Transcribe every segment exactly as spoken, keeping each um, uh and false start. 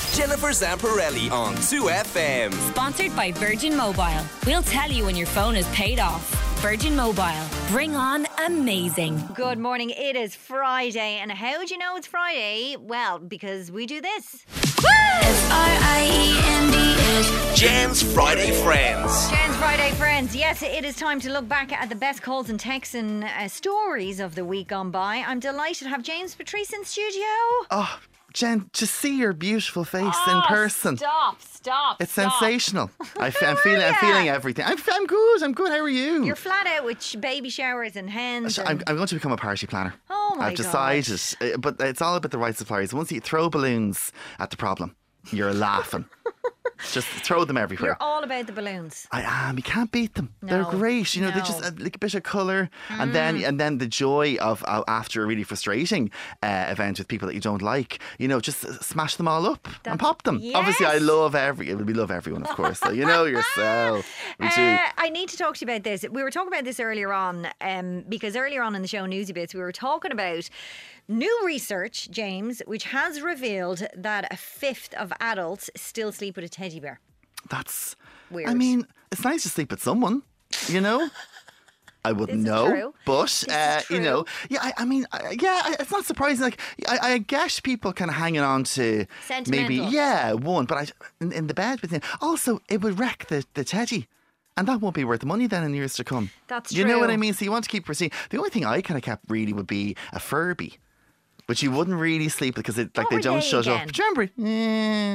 Jennifer Zamparelli on two F M. Sponsored by Virgin Mobile. We'll tell you when your phone is paid off. Virgin Mobile. Bring on amazing. Good morning. It is Friday. And how do you know it's Friday? Well, because we do this. F R I E N D S. Jen's Friday Friends. Jen's Friday Friends. Yes, it is time to look back at the best calls and texts and uh, stories of the week gone by. I'm delighted to have James Patrice in studio. Oh, Jen, to see your beautiful face Oh, in person. Stop, stop. It's stop. sensational. I f- I'm feeling, I'm Yeah. feeling everything. I'm, I'm good. I'm good. How are you? You're flat out with sh- baby showers and hens. I'm, And... I'm going to become a party planner. Oh my I've decided, uh, but it's all about the right suppliers. Once you throw balloons at the problem, you're laughing. Just throw them everywhere. You're all about the balloons. I am. You can't beat them. They're No, great. You know, they no. just a little bit of colour, and then and then the joy of uh, after a really frustrating uh, event with people that you don't like. You know, just uh, smash them all up That's- and pop them. yes. Obviously, I love every. We love everyone, of course. So you know yourself. We do. Uh, I need to talk to you about this. We were talking about this earlier on um, because earlier on in the show, Newsy Bits, we were talking about new research, James, which has revealed that a fifth of adults still sleep with a teddy bear. That's Weird. I mean, it's nice to sleep with someone. You know. I wouldn't This is know, true. but This is uh, you know, true. yeah. I, I mean, I, yeah. I- It's not surprising. Like, I, I guess people kind of hanging on to maybe, Sentimental. yeah, one. But I, in, in the bed with him. Also, it would wreck the, the teddy, and that won't be worth the money then in years to come. That's You know what true. I mean? So you want to keep proceeding. The only thing I kind of kept really would be a Furby, but you wouldn't really sleep because it like What they were don't they shut again? up. Do you remember? Yeah,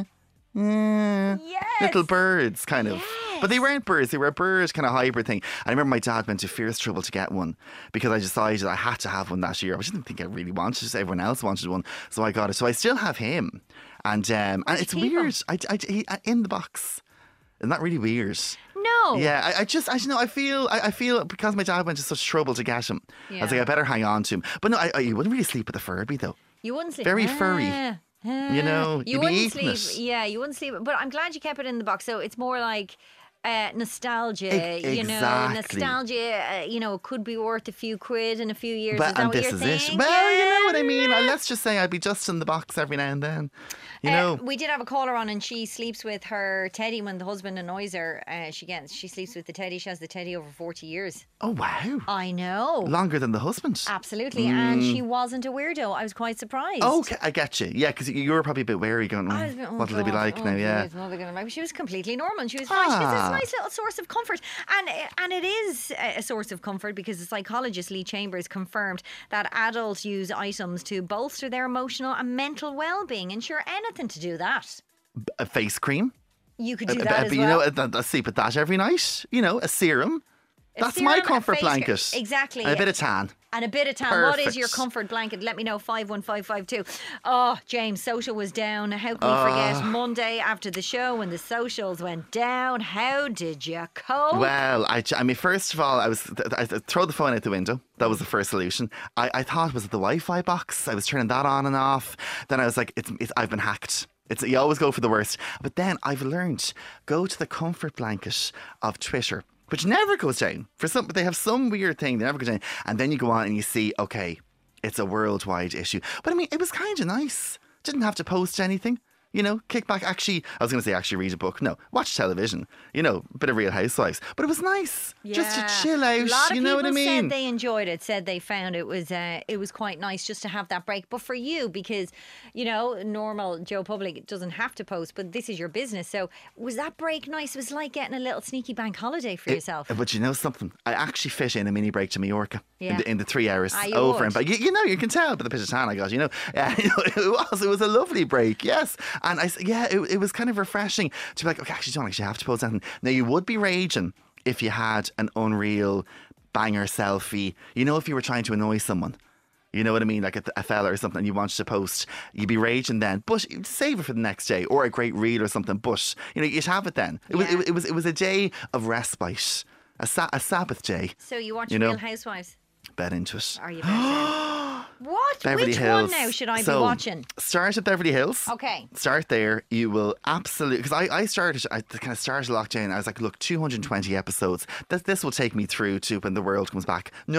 yeah. Yes. Little birds, kind of. But they Yes. weren't birds. They were a bird kind of hybrid thing. I remember my dad went to fierce trouble to get one because I decided I had to have one that year. I didn't think I really wanted it. Just everyone else wanted one. So I got it. So I still have him. And um, and you it's keep weird. I, I, he, in the box. Isn't that really weird? No. Yeah, I, I just, I you know, I feel, I, I feel because my dad went to such trouble to get him. I was Yeah. like, I better hang on to him. But no, I, I, you wouldn't really sleep with a Furby though. You wouldn't sleep. Very Ah, furry. ah. You know, you you'd be wouldn't eating sleep. it. Yeah, you wouldn't sleep. But I'm glad you kept it in the box. So it's more like uh, nostalgia. E- You know, exactly. nostalgia. Uh, you know, could be worth a few quid in a few years. But, is that and what this you're is thinking? it. Well, you know what I mean. Uh, Let's just say I'd be just in the box every now and then. You know. Uh, we did have a caller on, and she sleeps with her teddy when the husband annoys her. Uh, she gets she sleeps with the teddy. She has the teddy over forty years. Oh wow. I know. Longer than the husband. Absolutely, and she wasn't a weirdo. I was quite surprised. Oh, okay, I get you. Yeah, because you were probably a bit wary going, I was a mm, bit, oh what will they be God, like oh now? Yeah. geez, what are they gonna make? She was completely normal and she was fine. She was Ah. a nice little source of comfort. And and it is a source of comfort because the psychologist Lee Chambers confirmed that adults use items to bolster their emotional and mental well-being. And sure, anything to do that. A face cream. You could do Uh, that but as you well. know, I, I sleep with that every night. You know, a serum. A That's serum, my a comfort face blanket. cre- exactly. And a bit of tan. And a bit of time. What is your Perfect. comfort blanket? Let me know. five one five five two. Oh, James, social was down. How can we forget Ah. Monday after the show when the socials went down? How did you cope? Well, I, I mean, first of all, I was I, I throw the phone out the window. That was the first solution. I, I thought was it the Wi-Fi box? I was turning that on and off. Then I was like, it's, it's I've been hacked. It's you always go for the worst. But then I've learned go to the comfort blanket of Twitter, which never goes down. For some, they have some weird thing. They never go down. And then you go on and you see, okay, it's a worldwide issue. But I mean, it was kind of nice. Didn't have to post anything. You know, kick back. Actually, I was going to say actually read a book. No, watch television. You know, a bit of Real Housewives. But it was nice just to chill out. A lot of you know what I people mean? said they enjoyed it. Said they found it was uh, it was quite nice just to have that break. But for you, because you know, normal Joe Public doesn't have to post, but this is your business. So was that break nice? It was like getting a little sneaky bank holiday for It- yourself. But you know something? I actually fit in a mini break to Mallorca Yeah. in, the, in the three hours Ah, you over would. and back. You, you know, you can tell by the bit of tan I got. You know, uh, you know, it was it was a lovely break. Yes, and I s- yeah, it, it was kind of refreshing to be like, okay, actually, don't actually have to post anything. Now you would be raging if you had an unreal banger selfie. You know, if you were trying to annoy someone. You know what I mean? Like a, a fella or something you wanted to post, you'd be raging then. But you'd save it for the next day or a great reel or something. But, you know, you'd have it then. It, was, Yeah. it, it was it was a day of respite. A, sa- a Sabbath day. So you watch you know, Real Housewives? Bet into it. Are you better? What? Beverly Which Hills. one now should I so, be watching? Start at Beverly Hills. Okay. Start there. You will absolutely, because I, I started, I kind of started lockdown. I was like, look, two hundred twenty episodes. This, this will take me through to when the world comes back. No,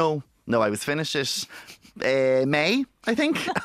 No, I was finished it uh, May, I think. And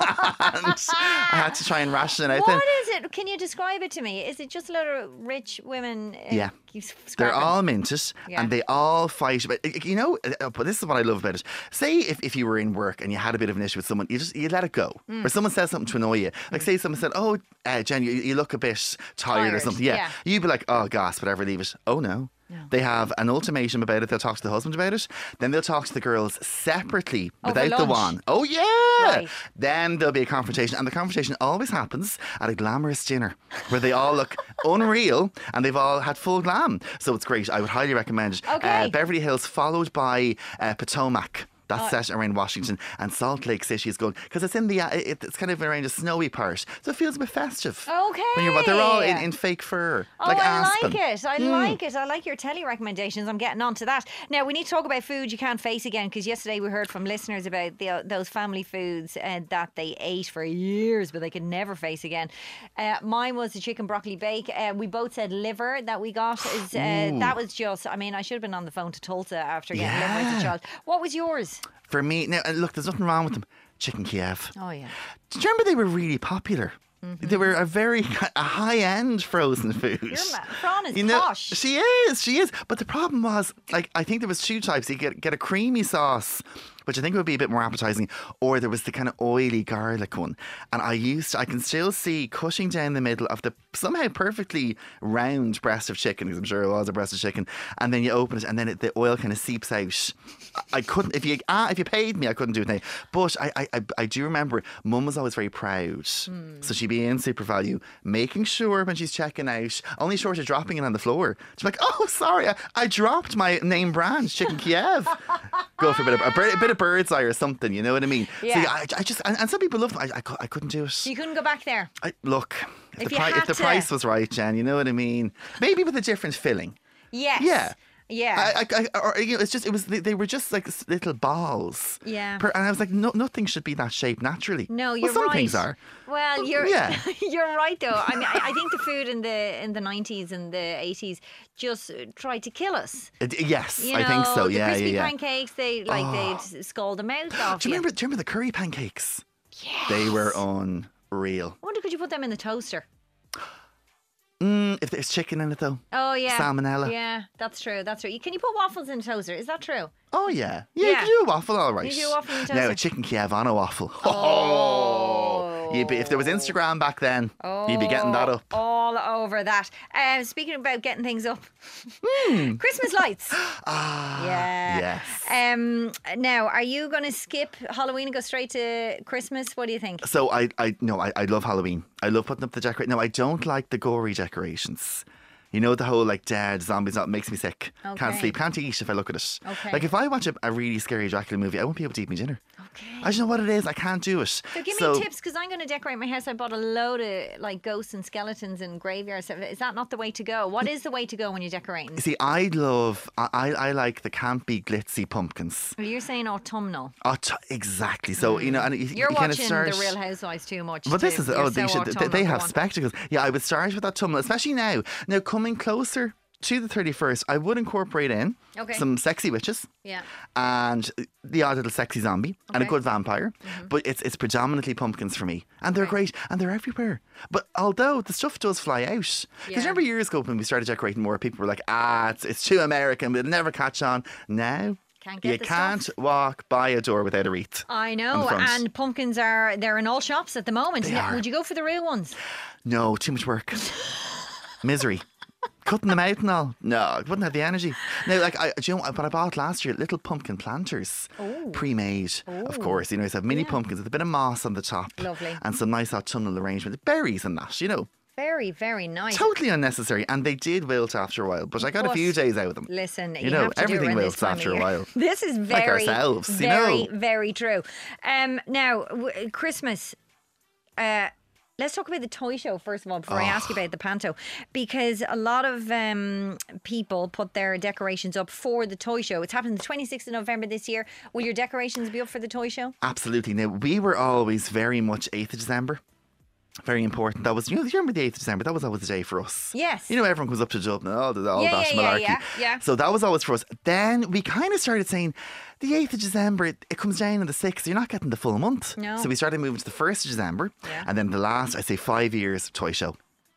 I had to try and ration it out. What then. is it? Can you describe it to me? Is it just a lot of rich women? Uh, Yeah. keep They're scrapping? all minted Yeah. and they all fight. But uh, you know, uh, but this is what I love about it. Say if, if you were in work and you had a bit of an issue with someone, you just you let it go. Mm. Or someone says something to annoy you. Like say someone said, "Oh, uh, Jen, you, you look a bit tired, or Tired, something." Yeah. yeah. You'd be like, "Oh, gas, whatever, leave it." Oh no. They have an ultimatum about it. They'll talk to the husband about it. Then they'll talk to the girls separately Over without the lunch. one. Oh, yeah. Right. Then there'll be a confrontation. And the confrontation always happens at a glamorous dinner where they all look unreal and they've all had full glam. So it's great. I would highly recommend it. Okay. Uh, Beverly Hills, followed by uh, Potomac. Oh. That's set around Washington, and Salt Lake City is good because it's in the uh, it, it's kind of around a snowy part, so it feels a bit festive. Okay. When you're, but they're all in, in fake fur, Oh, like I aspen. like it. I like it. I like your telly recommendations. I'm getting on to that. Now, we need to talk about food you can't face again, because yesterday we heard from listeners about the, uh, those family foods uh, that they ate for years but they could never face again. Uh, mine was the chicken broccoli bake. Uh, we both said liver that we got. Is uh, That was just, I mean, I should have been on the phone to Tulsa after getting liver as a Yeah. child. What was yours? For me, now and look, there's nothing wrong with them. Chicken Kiev. Oh, yeah. Do you remember they were really popular? They were a very a high-end frozen food. Your ma- Fran is You know, posh. she is, she is. But the problem was, like, I think there was two types. You get get a creamy sauce, which I think would be a bit more appetizing, or there was the kind of oily garlic one. And I used, to, I can still see cutting down the middle of the somehow perfectly round breast of chicken, because I'm sure it was a breast of chicken. And then you open it, and then it, the oil kind of seeps out. I I couldn't, if you ah, if you paid me, I couldn't do it now. But I I, I, I do remember, Mum was always very proud, so she'd be in Super Value, making sure when she's checking out, only short of dropping it on the floor, she's like, "Oh, sorry, I, I dropped my name brand, Chicken Kiev." Go for a bit of a, bir- a bit of bird's eye or something, you know what I mean? Yeah. So yeah, I, I just and, and some people love them. I, I, cou- I couldn't do it. You couldn't go back there. I, look, if, If the, you pri- had if the to- price was right, Jen, you know what I mean? Maybe with a different filling. Yes. Yeah. Yeah. I, I, I, or, you know, it's just it was they, they were just like s- little balls. Yeah. Per, and I was like, no, nothing should be that shape naturally. No, you're well, some right. things are. Well, you're Yeah. you're right though. I mean, I, I think the food in the in the nineties and the eighties just uh, tried to kill us. It- yes, You I think know, so. The Yeah, crispy yeah, yeah. pancakes, they like they'd scald them out off Do you you. remember? Do you remember the curry pancakes? Yes. They were unreal. I wonder, could you put them in the toaster? Mm, if there's chicken in it though. Oh yeah, Salmonella. Yeah, that's true. That's true. Can you put waffles in the toaster? Is that true? Oh yeah, yeah. Yeah. You can do a waffle, all right. You do a waffle in the Now toaster? a chicken Kiev on a waffle. Oh, you'd be, if there was Instagram back then, you'd be getting that up. All over that. Uh, speaking about getting things up, Christmas lights. Ah, Yeah. yes. Um. Now, are you going to skip Halloween and go straight to Christmas? What do you think? So I, I no, I, I love Halloween. I love putting up the decoration. No, I don't like the gory decorations. You know, the whole like dead zombies, that makes me sick. Can't Okay. sleep, can't eat if I look at it. Okay. Like if I watch a, a really scary Dracula movie, I won't be able to eat my dinner. Okay. I don't know what it is. I can't do it. So give me tips, because I'm going to decorate my house. I bought a load of like ghosts and skeletons and graveyards. Is that not the way to go? What is the way to go when you're decorating? See, I love, I, I I like the campy, glitzy pumpkins. Well, you're saying autumnal. Oh, t- exactly. So, you know, and you, You're you kind of watching start. The Real Housewives too much. But this to- is you're oh they so should they, autumnal, they go have on. spectacles. Yeah, I would start with that tumble, especially now. Now coming closer to the thirty-first, I would incorporate in Okay. some sexy witches. Yeah. And the odd little sexy zombie and a Okay. good vampire, but it's it's predominantly pumpkins for me, and they're Okay. great and they're everywhere. But although the stuff does fly out, because Yeah. remember years ago when we started decorating more, people were like, ah, it's, it's too American, it'll never catch on. Now Can't get you the can't stuff. walk by a door without a wreath. I on know, the front. and pumpkins are they're in all shops at the moment. They Now, are. would you go for the real ones? No, too much work. Misery. Cutting them out and all. No, I wouldn't have the energy. Now, like, I, do you know what I bought last year? Little pumpkin planters. Pre-made, of course. You know, you have mini pumpkins with a bit of moss on the top. Lovely. And some nice autumnal arrangement. Berries and that, you know. Very, very nice. Totally unnecessary. And they did wilt after a while. But I got a But few days out of them. Listen, you, You know, have to do it everything around this wilts time of after a year. while. This is Like very, ourselves, you very, know. very true. Um, now, w- Christmas. Uh, let's talk about the toy show first of all before I ask you about the panto, because a lot of um, people put their decorations up for the toy show. It's happening the twenty-sixth of November this year. Will your decorations be up for the toy show? Absolutely. Now, we were always very much eighth of December. Very important. That was, you know, you remember the eighth of December? That was always the day for us. Yes. You know, everyone comes up to Dublin, all, the, all Yeah, that yeah, yeah, malarkey. yeah, yeah. So that was always for us. Then we kind of started saying, the eighth of December, it, it comes down on the sixth. You're not getting the full month. No. So we started moving to the first of December. Yeah. And then the last, I say, five years, toy show.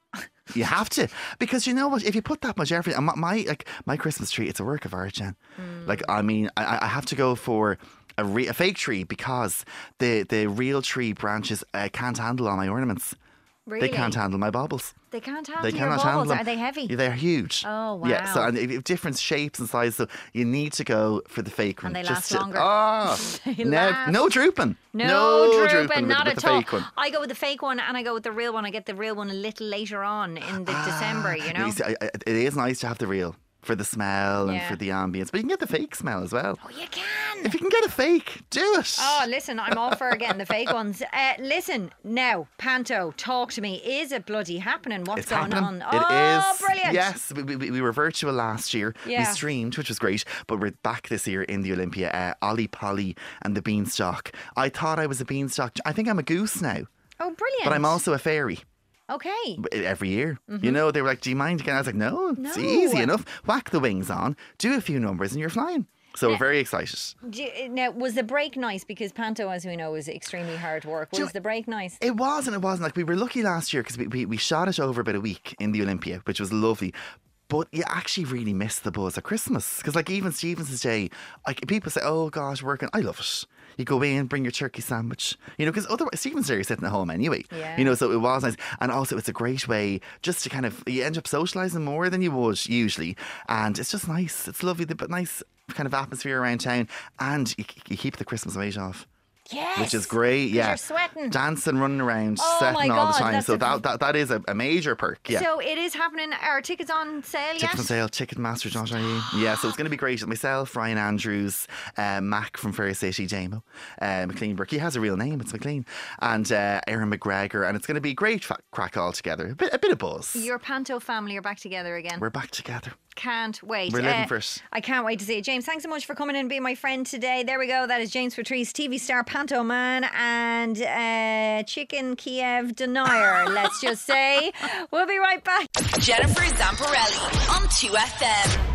You have to, because you know what? If you put that much effort, and my, my like my Christmas tree, it's a work of art, Jen. Mm. Like, I mean, I, I have to go for a, re- a fake tree because the the real tree branches uh, can't handle all my ornaments. Really? They can't handle my baubles. They can't handle They your cannot baubles. handle them. Are they heavy? Yeah, they're huge. Oh, Yeah, so wow. and if- if different shapes and sizes, so you need to go for the fake one. And they Just last to- longer. Oh, They no, last. no drooping. No, drooping, with- not with at the all. fake one. I go with the fake one and I go with the real one. I get the real one a little later on in the December, you know? You see, I- I- it is nice to have the real for the smell and Yeah. for the ambience, but you can get the fake smell as well. Oh, you can. If you can get a fake, do it. Oh, listen, I'm all for getting the fake ones. Uh, listen, now, Panto, talk to me. Is it bloody happening? What's It's going happening. on? It oh, is. brilliant. Yes, we, we, we were virtual last year. We Yeah. streamed, which was great, but we're back this year in the Olympia. Uh, Ollie Polly and the Beanstalk. I thought I was a beanstalk. I think I'm a goose now, Oh, brilliant. but I'm also a fairy. Okay. Every year, you know, they were like, "Do you mind again?" I was like, "No, it's No. easy enough. Whack the wings on, do a few numbers, and you're flying." So we're very excited. Do you- Now, was the break nice? Because Panto, as we know, is extremely hard work. Do you Was the break nice? It was and it wasn't. Like, we were lucky last year because we, we, we shot it over about a week in the Olympia, which was lovely. But you actually really miss the buzz at Christmas. Because, like, even Stevens's Day, like, people say, "Oh, gosh, working." I love it. You go in, bring your turkey sandwich. You know, because otherwise, Stevens's Day, you're sitting at home anyway. Yeah. You know, so it was nice. And also, it's a great way just to kind of, you end up socialising more than you would usually. And it's just nice. It's lovely, but nice kind of atmosphere around town. And you, you keep the Christmas weight off. Yes. Which is great, yeah. you're sweating. Dancing, running around, Oh sweating my all the God, time. that's So a- that, that that is a, a major perk, yeah. So it is happening. Are tickets on sale yet? Tickets on sale, Ticketmaster dot I E. Yeah, so it's going to be great. Myself, Ryan Andrews, uh, Mac from Fair City, Jamo, uh, McLean Burke. He has a real name, it's McLean. And uh, Aaron McGregor. And it's going to be great fa- crack all together. A bit, a bit of buzz. Your Panto family are back together again. We're back together. Can't wait. We're living Uh, for it. I can't wait to see it. James, thanks so much for coming in and being my friend today. There we go. That is James Patrice, T V star, Panto Man, and uh, Chicken Kiev denier, let's just say. We'll be right back. Jennifer Zamparelli on two F M.